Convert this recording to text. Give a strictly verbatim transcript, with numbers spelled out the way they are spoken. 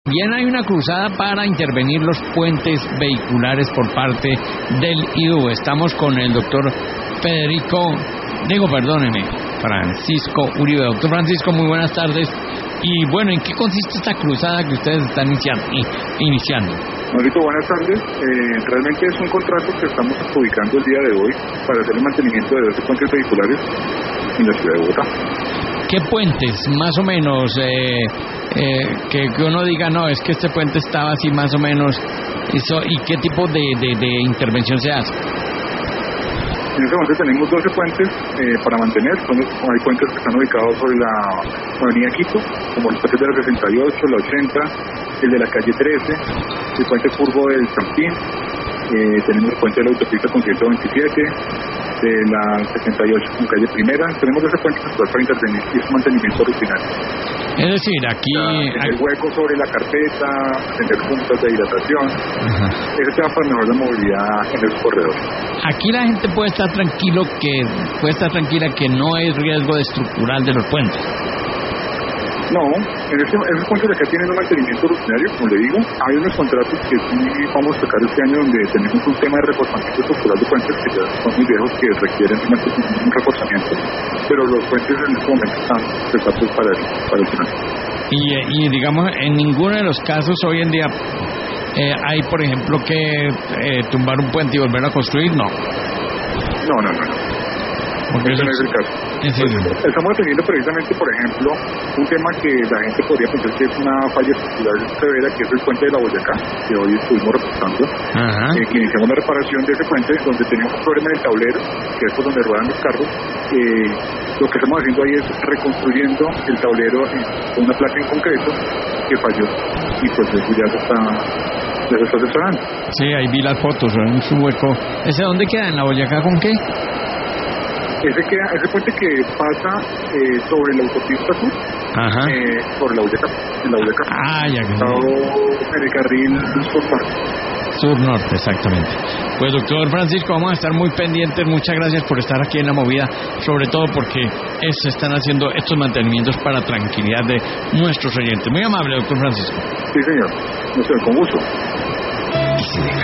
Bien, hay una cruzada para intervenir los puentes vehiculares por parte del I D U. Estamos con el doctor Federico, digo, perdóneme, Francisco Uribe. Doctor Francisco, muy buenas tardes. Y bueno, ¿en qué consiste esta cruzada que ustedes están iniciando? iniciando? Maurito, buenas tardes. Eh, realmente es un contrato que estamos adjudicando el día de hoy para hacer el mantenimiento de doce puentes vehiculares en la ciudad de Bogotá. ¿Qué puentes, más o menos, eh, eh, que, que uno diga, no, es que este puente estaba así más o menos, eso, y qué tipo de, de, de intervención se hace? En este momento tenemos doce puentes eh, para mantener. Son, hay puentes que están ubicados sobre la avenida Quito, como el puente de la sesenta y ocho, la ochenta, el de la calle trece, el puente curvo del Campín, eh, tenemos el puente de la autopista con ciento veintisiete, de la sesenta y ocho con calle Primera. Tenemos doce puentes para intervenir y es mantenimiento rutinario. Es decir, aquí... Ya, el hueco sobre la carpeta, tener puntos de hidratación. Ajá. Ese tema para mejorar la movilidad en el corredor. Aquí la gente puede estar tranquilo que puede estar tranquila que no hay riesgo de estructural de los puentes. No, en ese, esos puentes de acá tienen un mantenimiento rutinario, como le digo. Hay unos contratos que sí vamos a sacar este año donde tenemos un tema de reforzamiento estructural de puentes que ya son muy viejos, que requieren un reforzamiento. Pero los puentes en este momento están prestados para el, para el final. Y, y digamos, en ninguno de los casos hoy en día eh, hay, por ejemplo, que eh, tumbar un puente y volverlo a construir, no. No, no, no, no. Porque ese no es el caso. ¿En serio? Pues, estamos teniendo precisamente, por ejemplo, un tema que la gente podría pensar que es una falla estructural severa, que es el puente de la Boyacá, que hoy estuvimos reportando, eh, que iniciamos la reparación de ese puente, donde teníamos un problema en el tablero, que es por donde ruedan los carros. Eh, lo que estamos haciendo ahí es reconstruyendo el tablero con una placa en concreto que falló, y pues eso ya se está... ya se está restaurando. Sí, ahí vi las fotos, en su hueco. ¿Ese dónde queda? ¿En la Boyacá con qué? Ese, queda, ese puente que pasa eh, sobre la autopista sur, Ajá. Eh, sobre la Boyacá, en la Boyacá. Ah, ya que sí. En el carril sur-norte. Sur-norte, exactamente. Pues doctor Francisco, vamos a estar muy pendientes. Muchas gracias por estar aquí en La Movida, sobre todo porque es, se están haciendo estos mantenimientos para tranquilidad de nuestros oyentes. Muy amable, doctor Francisco. Sí, señor. No sé, con gusto.